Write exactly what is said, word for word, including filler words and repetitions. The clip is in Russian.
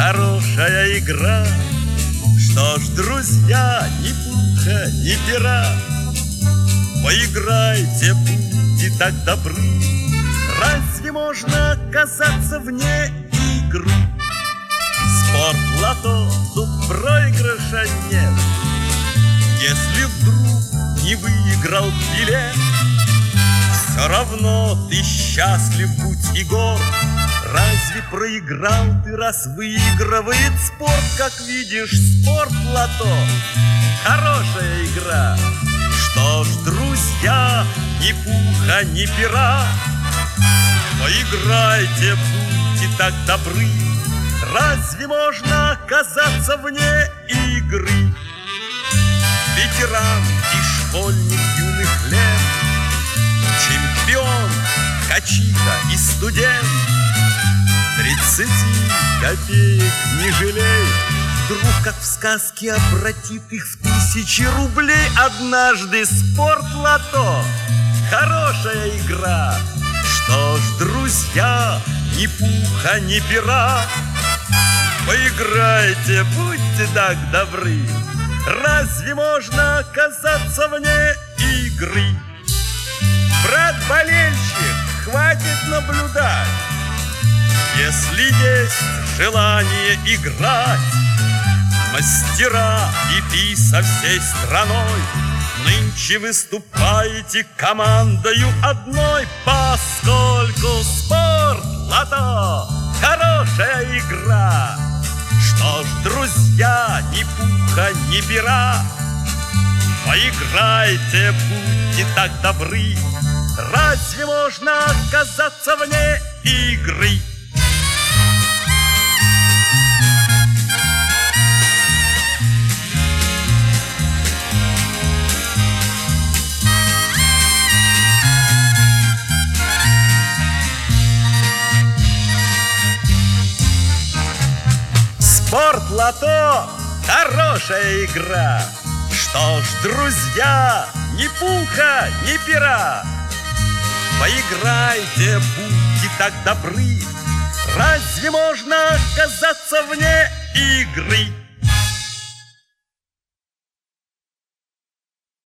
хорошая игра. Что ж, друзья, ни пуха, ни пера, поиграйте, будьте так добры. Разве можно оказаться вне игры? Спорт-лото, тут проигрыша нет. Если вдруг не выиграл билет, все равно ты счастлив, будь и горд. Разве проиграл ты, раз выигрывает спорт? Как видишь, спорт-лото — хорошая игра. Что ж, друзья, ни пуха, ни пера, поиграйте, будьте так добры. Разве можно оказаться вне игры? Ветеран и школьник юных лет, чемпион, качика и студент, тридцати копеек не жалей. Вдруг, как в сказке, обратит их в тысячи рублей. Однажды спорт-лото — хорошая игра. Что ж, друзья, ни пуха, ни пера, поиграйте, будьте так добры. Разве можно оказаться вне игры? Брат-болельщик, хватит наблюдать. Если есть желание играть, мастера и пи со всей страной нынче выступаете командою одной, поскольку спорт-лото — хорошая игра. Что ж, друзья, ни пуха, ни пера, поиграйте, будьте так добры. Разве можно оказаться вне игры? Спорт-лото — хорошая игра. Что ж, друзья, ни пуха, ни пера, поиграйте, будьте так добры. Разве можно оказаться вне игры?